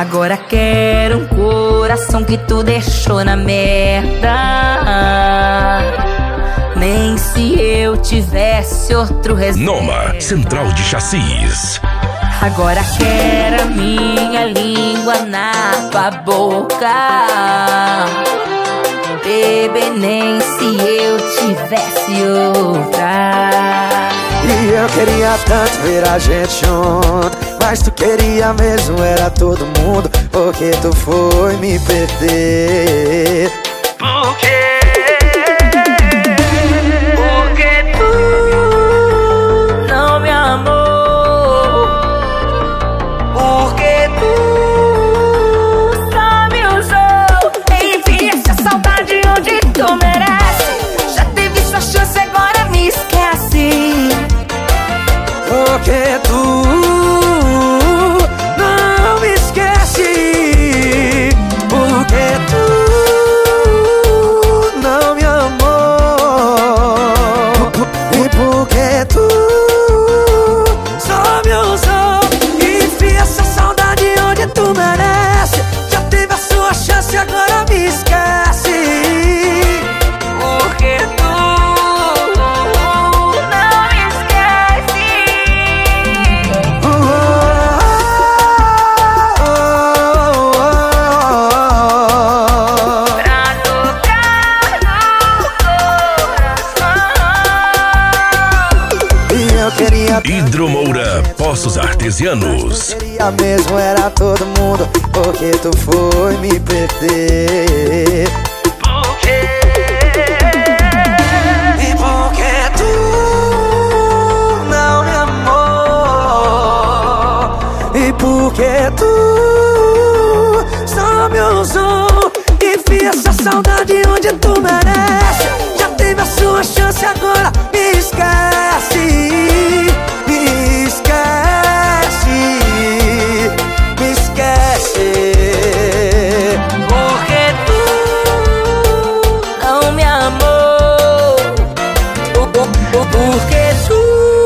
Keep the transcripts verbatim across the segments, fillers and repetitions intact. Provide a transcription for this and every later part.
Agora quero um coração que tu deixou na merda. Nem se eu tivesse outro reserva. Noma Central de Chassis. Agora quero a minha língua na tua boca. Bebê, nem se eu tivesse outra. E eu queria tanto ver a gente junto, mas tu queria mesmo era todo mundo. Porque tu foi me perder. Por quê? Porque tu não me amou. Porque tu só me usou. Enfim, essa saudade onde tu merece. Já teve sua chance, agora me esquece. Porque tu não me esquece. Porque tu não me amou. E porque tu só me usou. Enfia essa saudade onde tu merece. Já teve a sua chance, agora me esquece. Porque tu Hidromoura Poços Artesianos. Eu queria mesmo era todo mundo. Porque tu foi me perder. Por quê? E porque tu não me amou. E porque tu só me usou. Enfia essa saudade onde tu merece. Já teve a sua chance, agora me esquece. Porque tu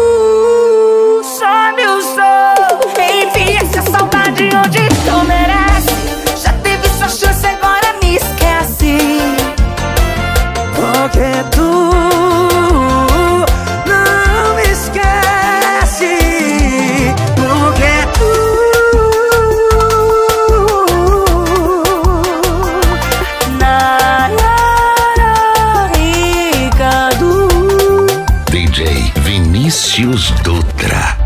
só me usou. Enfim, essa saudade onde tu merece. Já teve sua chance, agora me esquece. Porque tu não me esquece. Porque tu na Ricardo D J Vinícius Dutra.